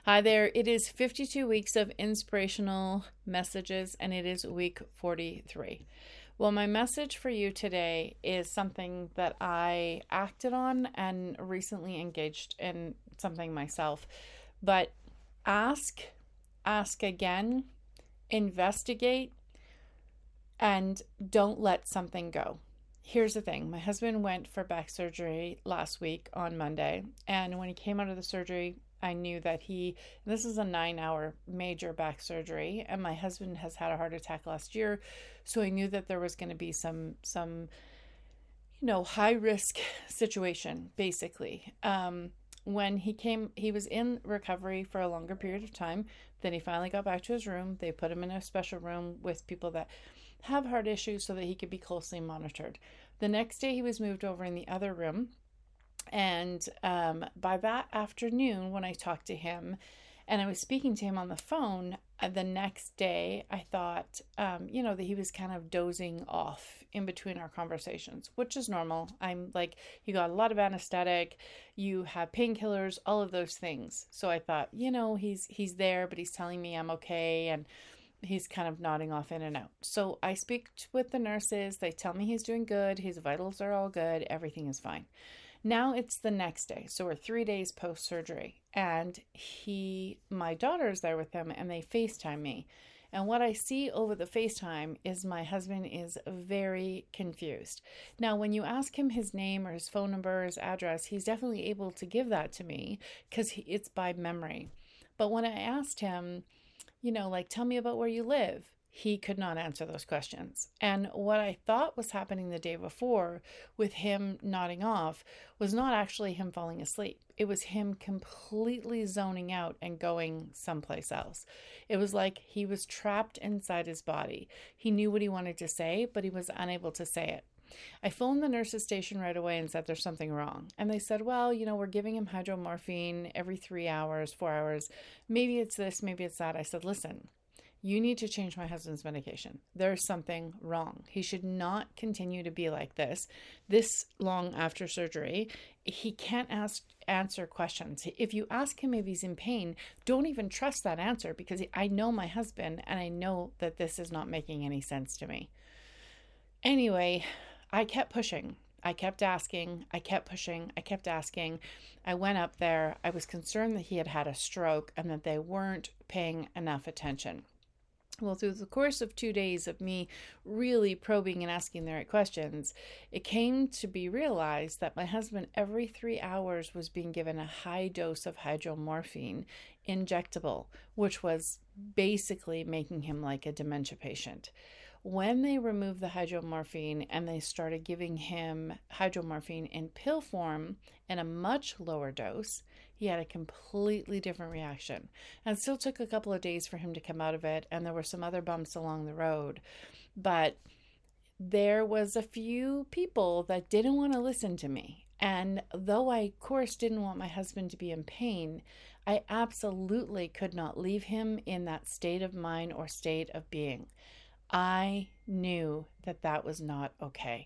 Hi there. It is 52 weeks of inspirational messages, and it is week 43. Well, my message for you today is something that I acted on and recently engaged in something myself. But ask, ask again, investigate, and don't let something go. Here's the thing. My husband went for back surgery last week on Monday, and when he came out of the surgery, I knew that this is a 9-hour major back surgery, and my husband has had a heart attack last year, so I knew that there was going to be some high risk situation basically. When he was in recovery for a longer period of time. Then he finally got back to his room. They put him in a special room with people that have heart issues so that he could be closely monitored. The next day, he was moved over in the other room. And by that afternoon, when I talked to him and I was speaking to him on the phone, the next day, I thought, that he was kind of dozing off in between our conversations, which is normal. I'm like, you got a lot of anesthetic, you have painkillers, all of those things. So I thought, he's there, but he's telling me I'm okay. And he's kind of nodding off in and out. So I speak with the nurses. They tell me he's doing good. His vitals are all good. Everything is fine. Now it's the next day. So we're 3 days post surgery, and my daughter's there with him, and they FaceTime me. And what I see over the FaceTime is my husband is very confused. Now, when you ask him his name or his phone number, or his address, he's definitely able to give that to me because it's by memory. But when I asked him, tell me about where you live, he could not answer those questions. And what I thought was happening the day before with him nodding off was not actually him falling asleep. It was him completely zoning out and going someplace else. It was like he was trapped inside his body. He knew what he wanted to say, but he was unable to say it. I phoned the nurse's station right away and said there's something wrong. And they said, well, we're giving him hydromorphine every 3 hours, 4 hours. Maybe it's this, maybe it's that. I said, listen, you need to change my husband's medication. There's something wrong. He should not continue to be like this long after surgery. He can't answer questions. If you ask him if he's in pain, don't even trust that answer, because I know my husband and I know that this is not making any sense to me. Anyway, I kept pushing. I kept asking. I kept pushing. I kept asking. I went up there. I was concerned that he had had a stroke and that they weren't paying enough attention. Well, through the course of 2 days of me really probing and asking the right questions, it came to be realized that my husband every 3 hours was being given a high dose of hydromorphine injectable, which was basically making him like a dementia patient. When they removed the hydromorphine and they started giving him hydromorphine in pill form in a much lower dose, he had a completely different reaction. And it still took a couple of days for him to come out of it, and there were some other bumps along the road. But there was a few people that didn't want to listen to me. And though I, of course, didn't want my husband to be in pain, I absolutely could not leave him in that state of mind or state of being. I knew that was not okay.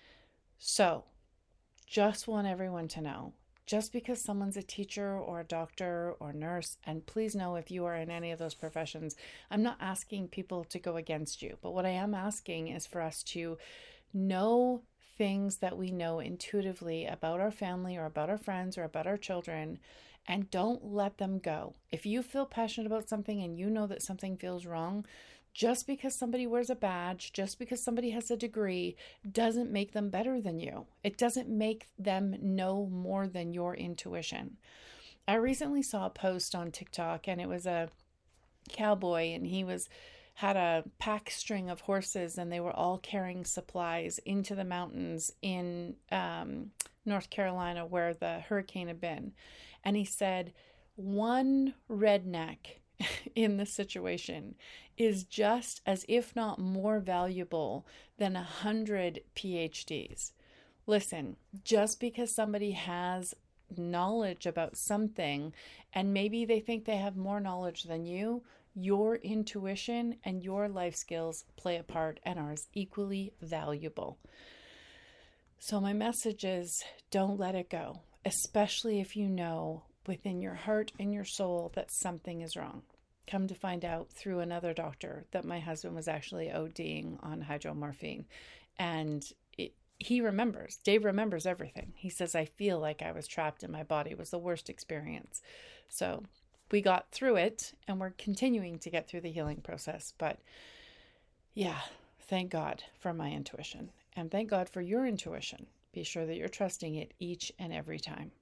So, just want everyone to know, just because someone's a teacher or a doctor or nurse, and please know if you are in any of those professions, I'm not asking people to go against you, but what I am asking is for us to know things that we know intuitively about our family or about our friends or about our children, and don't let them go. If you feel passionate about something and you know that something feels wrong, just because somebody wears a badge, just because somebody has a degree, doesn't make them better than you. It doesn't make them know more than your intuition. I recently saw a post on TikTok, and it was a cowboy, and he had a pack string of horses, and they were all carrying supplies into the mountains in North Carolina where the hurricane had been. And he said, one redneck in this situation is just as, if not more valuable than 100 PhDs. Listen, just because somebody has knowledge about something and maybe they think they have more knowledge than you, your intuition and your life skills play a part and are as equally valuable. So my message is, don't let it go, especially if you know within your heart and your soul that something is wrong. Come to find out through another doctor that my husband was actually ODing on hydromorphine. And he remembers, Dave remembers everything. He says, I feel like I was trapped in my body. It was the worst experience. So we got through it, and we're continuing to get through the healing process. But yeah, thank God for my intuition, and thank God for your intuition. Be sure that you're trusting it each and every time.